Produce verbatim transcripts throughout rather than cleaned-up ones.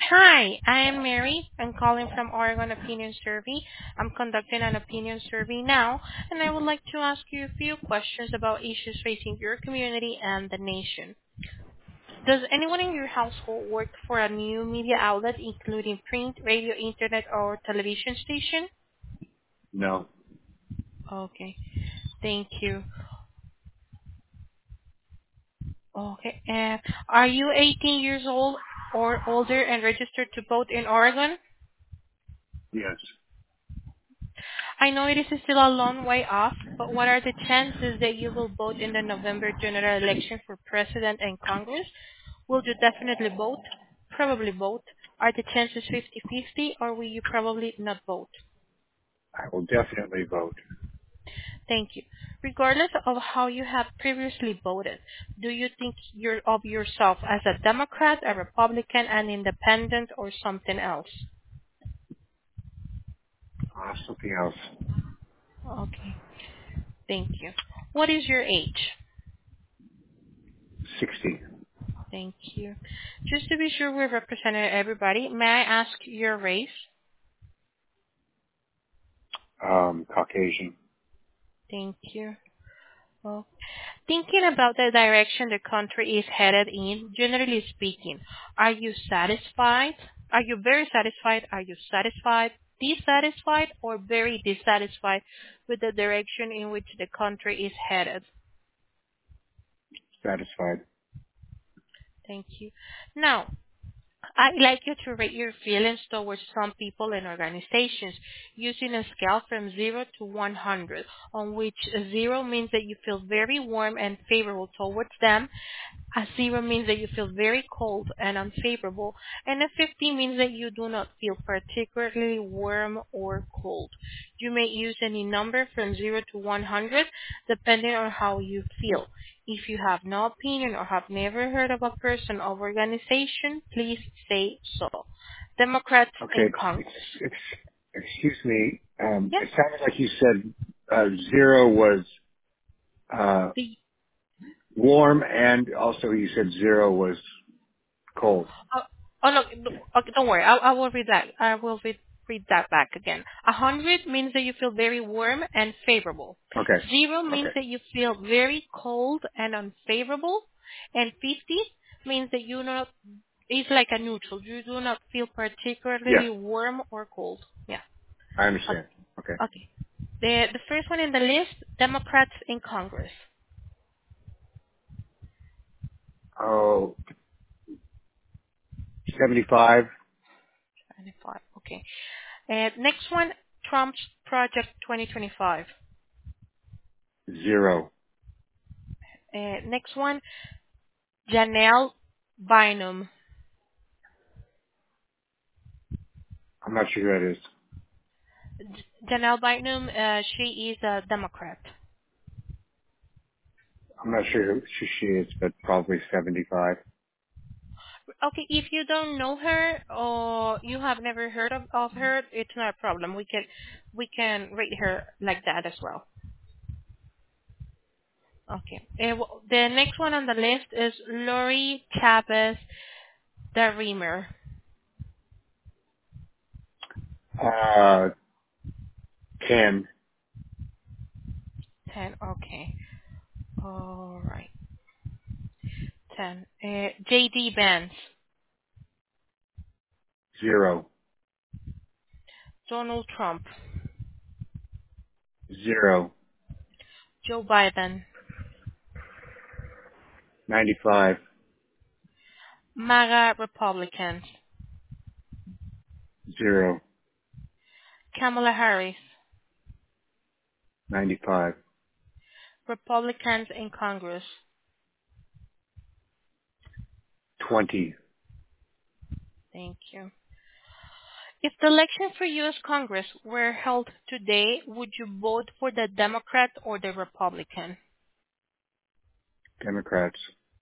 Hi, I am Mary. I'm calling from Oregon Opinion Survey. I'm conducting an opinion survey now, and I would like to ask you a few questions about issues facing your community and the nation. Does anyone in your household work for a new media outlet, including print, radio, internet, or television station? No. Okay, thank you. Okay, and are you eighteen years old or older and registered to vote in Oregon? Yes. I know it is still a long way off, but what are the chances that you will vote in the November general election for president and Congress? Will you definitely vote? Probably vote. Are the chances fifty-fifty, or will you probably not vote? I will definitely vote. Thank you. Regardless of how you have previously voted, do you think you're of yourself as a Democrat, a Republican, an independent, or something else? Uh, something else. Okay, thank you. What is your age? sixty. Thank you. Just to be sure we've represented everybody, may I ask your race? Um, Caucasian. Thank you. Well, thinking about the direction the country is headed in, generally speaking, are you satisfied? Are you very satisfied? Are you satisfied, dissatisfied, or very dissatisfied with the direction in which the country is headed? Satisfied. Thank you. Now, I'd like you to rate your feelings towards some people and organizations using a scale from zero to one hundred, on which a zero means that you feel very warm and favorable towards them, a zero means that you feel very cold and unfavorable, and a fifty means that you do not feel particularly warm or cold. You may use any number from zero to one hundred depending on how you feel. If you have no opinion or have never heard of a person or organization, please say so. Democrats Okay. in Ex- Congress. ex- ex- excuse me. Um, Yes. it sounded like you said uh, zero was uh, The, warm, and also you said zero was cold. oh, oh no, no, okay, don't worry. I, I will read that. I will read, read that back again. A hundred means that you feel very warm and favorable. Okay. Zero means Okay. that you feel very cold and unfavorable, and fifty means that you not. It's like a neutral. You do not feel Yes, particularly warm or cold. Yeah. I Okay. understand. Okay. Okay. The the first one in the list, Democrats in Congress. Oh, seventy-five. twenty-five. Okay. Uh, next one, Trump's Project twenty twenty-five. Zero. Uh, next one, Janelle Bynum. I'm not sure who that is. J- Janelle Bynum, uh, she is a Democrat. I'm not sure who she is, but probably seventy-five. Okay, if you don't know her or you have never heard of, of her, it's not a problem. We can we can rate her like that as well. Okay. Uh, w- the next one on the list is Lori Chavez Darrimer. Uh, ten. ten. Okay. All right. ten. Uh, J D. Vance. Zero. Donald Trump. Zero. Joe Biden. Ninety-five. MAGA Republicans. Zero. Kamala Harris. Ninety-five. Republicans in Congress. Twenty. Thank you. If the election for U S. Congress were held today, would you vote for the Democrat or the Republican? Democrats.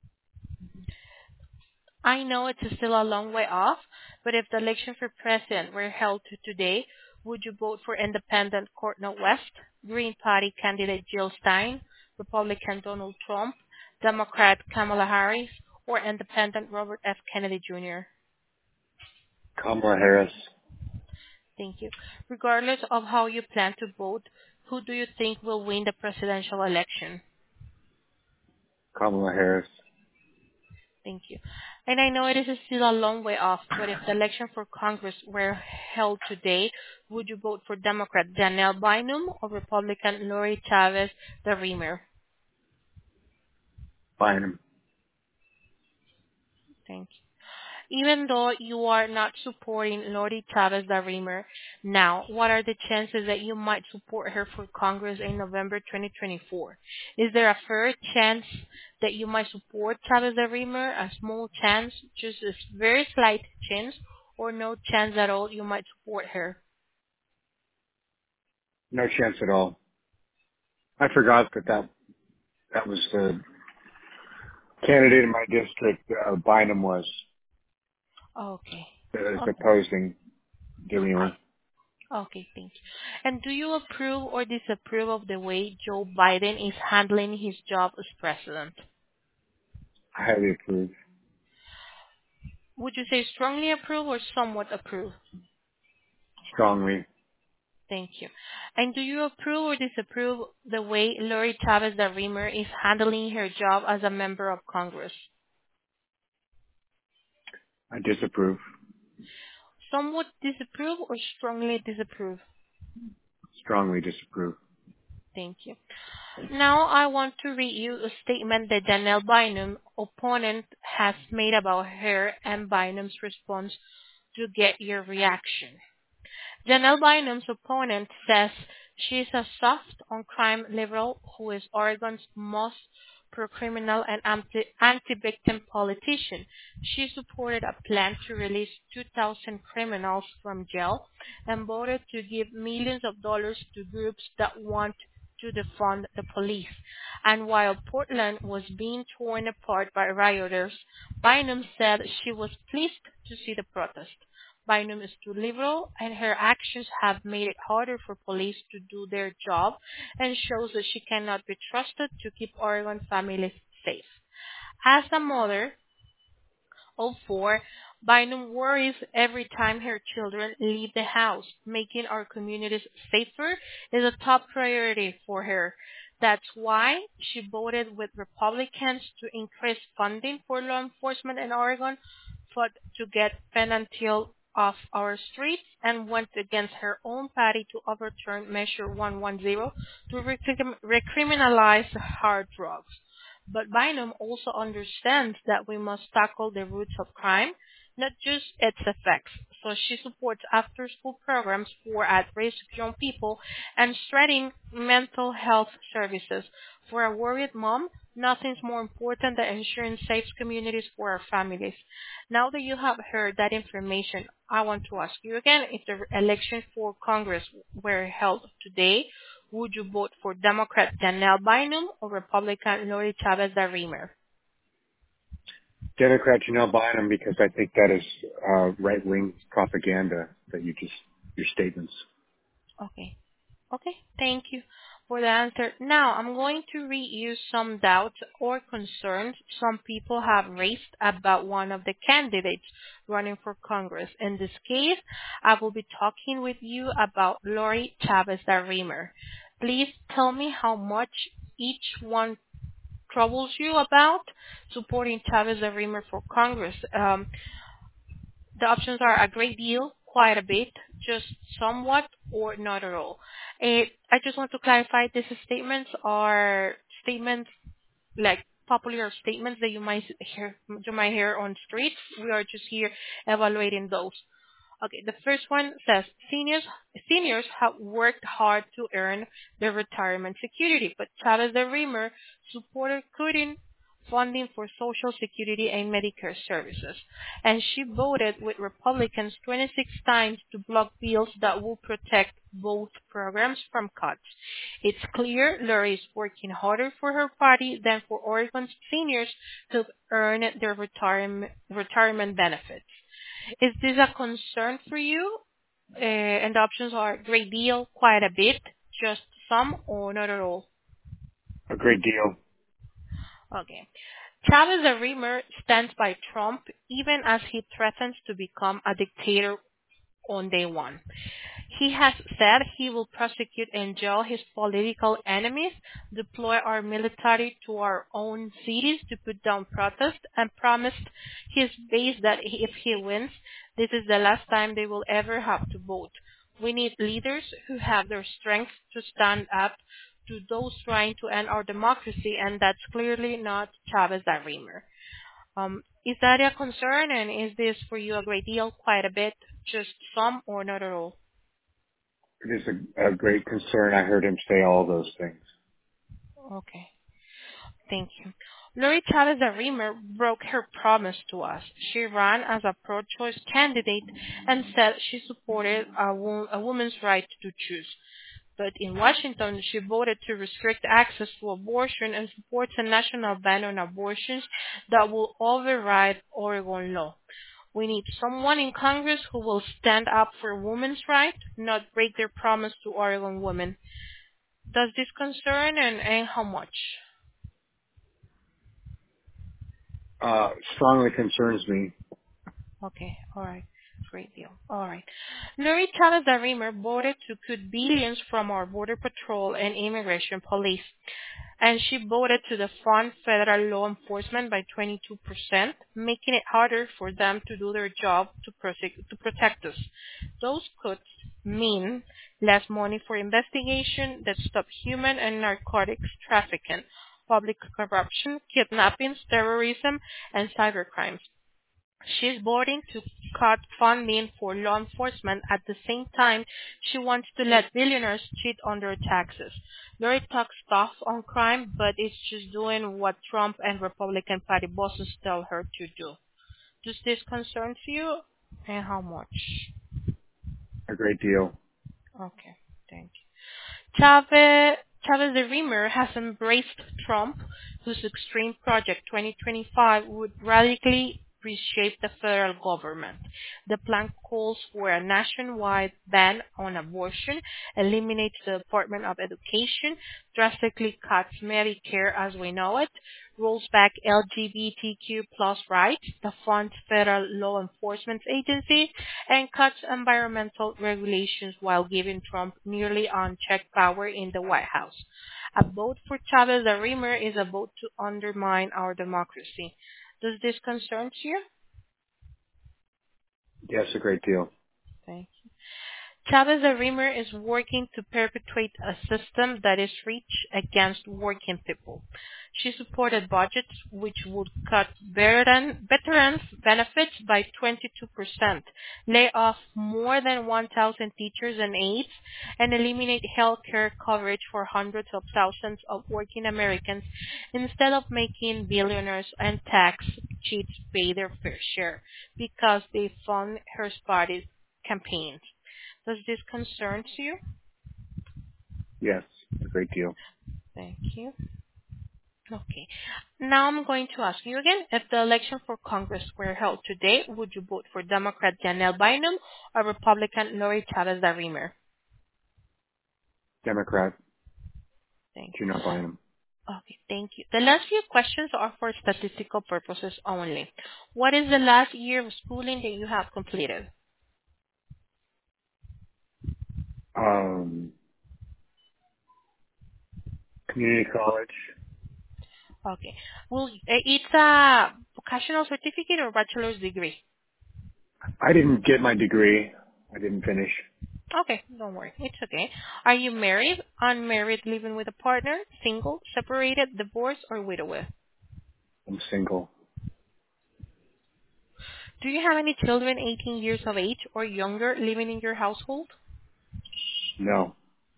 I know it's still a long way off, but if the election for president were held to today, would you vote for independent Courtney West, Green Party candidate Jill Stein, Republican Donald Trump, Democrat Kamala Harris, or independent Robert F. Kennedy Junior? Kamala Harris. Thank you. Regardless of how you plan to vote, who do you think will win the presidential election? Kamala Harris. Thank you. And I know it is still a long way off, but if the election for Congress were held today, would you vote for Democrat Janelle Bynum or Republican Lori Chavez the Reamer? Bynum. Thank you. Even though you are not supporting Lori Chavez the Reamer now, what are the chances that you might support her for Congress in November twenty twenty-four? Is there a fair chance that you might support Chavez the Reamer? A small chance, just a very slight chance, or no chance at all you might support her? No chance at all. I forgot that that, that was the candidate in my district, uh, Bynum was, Okay. that is Okay. opposing Delaney. Okay, thank you. And do you approve or disapprove of the way Joe Biden is handling his job as president? Highly approve. Would you say strongly approve or somewhat approve? Strongly. Thank you. And do you approve or disapprove the way Lori Chavez the Reamer is handling her job as a member of Congress? I disapprove. Somewhat disapprove or strongly disapprove? Strongly disapprove. Thank you. Now I want to read you a statement that Janelle Bynum, opponent, has made about her and Bynum's response to get your reaction. Janelle Bynum's opponent says she is a soft on crime liberal who is Oregon's most pro-criminal and anti- anti-victim politician. She supported a plan to release two thousand criminals from jail and voted to give millions of dollars to groups that want to defund the police. And while Portland was being torn apart by rioters, Bynum said she was pleased to see the protest. Bynum is too liberal, and her actions have made it harder for police to do their job and shows that she cannot be trusted to keep Oregon families safe. As a mother of four, Bynum worries every time her children leave the house. Making our communities safer is a top priority for her. That's why she voted with Republicans to increase funding for law enforcement in Oregon, fought to get fentanyl off our streets, and went against her own party to overturn Measure one ten to recrim- recriminalize hard drugs. But Bynum also understands that we must tackle the roots of crime, not just its effects. So she supports after-school programs for at-risk young people and strengthening mental health services. For a worried mom, nothing's more important than ensuring safe communities for our families. Now that you have heard that information, I want to ask you again, if the election for Congress were held today, would you vote for Democrat Janelle Bynum or Republican Lori Chavez the Reamer? Democrat Janelle Bynum, because I think that is uh, right-wing propaganda that you just, your statements. Okay. Okay, thank you for the answer. Now, I'm going to read you some doubts or concerns some people have raised about one of the candidates running for Congress. In this case, I will be talking with you about Lori Chavez the Reamer. Please tell me how much each one troubles you about supporting Chavez the Reamer for Congress. Um, the options are a great deal, quite a bit, just somewhat, or not at all. It, I just want to clarify these statements are statements like popular statements that you might hear you might hear on streets. We are just here evaluating those. Okay, the first one says seniors seniors have worked hard to earn their retirement security, but Chavez the Reamer supported cutting funding for Social Security and Medicare services, and she voted with Republicans twenty-six times to block bills that will protect both programs from cuts. It's clear Lori is working harder for her party than for Oregon's seniors to earn their retirement retirement benefits. Is this a concern for you? Uh, and the options are great deal, quite a bit, just some, or not at all. A great deal. Okay. Chavez the Reamer stands by Trump even as he threatens to become a dictator on day one. He has said he will prosecute and jail his political enemies, deploy our military to our own cities to put down protests, and promised his base that if he wins, this is the last time they will ever have to vote. We need leaders who have their strength to stand up to those trying to end our democracy, and that's clearly not Chavez the Reamer. Um, is that a concern, and is this for you a great deal, quite a bit, just some, or not at all? It is a, a great concern. I heard him say all those things. Okay, thank you. Lori Chavez the Reamer broke her promise to us. She ran as a pro-choice candidate and said she supported a, wo- a woman's right to choose. But in Washington, she voted to restrict access to abortion and supports a national ban on abortions that will override Oregon law. We need someone in Congress who will stand up for women's rights, not break their promise to Oregon women. Does this concern, and, and how much? Uh, strongly concerns me. Okay, all right. Great deal. All right. Lori Chavez the Reamer voted to cut billions from our Border Patrol and Immigration Police, and she voted to defund federal law enforcement by twenty-two percent, making it harder for them to do their job to, prosec- to protect us. Those cuts mean less money for investigation that stop human and narcotics trafficking, public corruption, kidnappings, terrorism, and cybercrimes. She's voting to cut funding for law enforcement. At the same time, she wants to let billionaires cheat on their taxes. Lori talks tough on crime, but is just doing what Trump and Republican Party bosses tell her to do. Does this concern you, and how much? A great deal. Okay, thank you. Chavez, Chavez the Reamer has embraced Trump, whose Extreme Project twenty twenty-five would radically reshape the federal government. The plan calls for a nationwide ban on abortion, eliminates the Department of Education, drastically cuts Medicare as we know it, rolls back L G B T Q plus rights, defunds federal law enforcement agency, and cuts environmental regulations while giving Trump nearly unchecked power in the White House. A vote for Chavez the Reamer is a vote to undermine our democracy. Does this concern you? Yes, a great deal. Thank you. Chavez the Reamer is working to perpetuate a system that is rich against working people. She supported budgets which would cut veteran, veterans' benefits by twenty-two percent, lay off more than one thousand teachers and aides, and eliminate health care coverage for hundreds of thousands of working Americans instead of making billionaires and tax cheats pay their fair share because they fund her party's campaigns. Does this concern you? Yes, a great deal. Thank you. Okay. Now I'm going to ask you again, if the election for Congress were held today, would you vote for Democrat Janelle Bynum or Republican Lori Chavez the Reamer? Democrat, Thank you. Gina Bynum. Okay, thank you. The last few questions are for statistical purposes only. What is the last year of schooling that you have completed? Um, community college. Okay. Well, eh, it's a vocational certificate or bachelor's degree? I didn't get my degree. I didn't finish. Okay, don't worry. It's okay. Are you married, unmarried, living with a partner, single, separated, divorced, or widowed? I'm single. Do you have any children eighteen years of age or younger living in your household? No.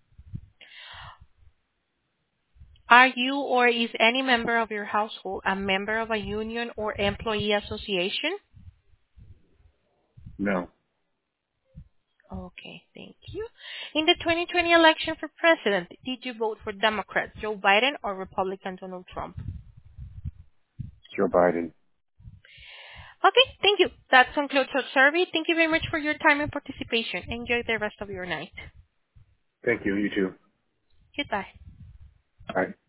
Are you or is any member of your household a member of a union or employee association? No. Okay, thank you. In the twenty twenty election for president, did you vote for Democrat Joe Biden or Republican Donald Trump? Joe Biden. Okay, thank you. That concludes our survey. Thank you very much for your time and participation. Enjoy the rest of your night. Thank you. You too. Goodbye. Bye.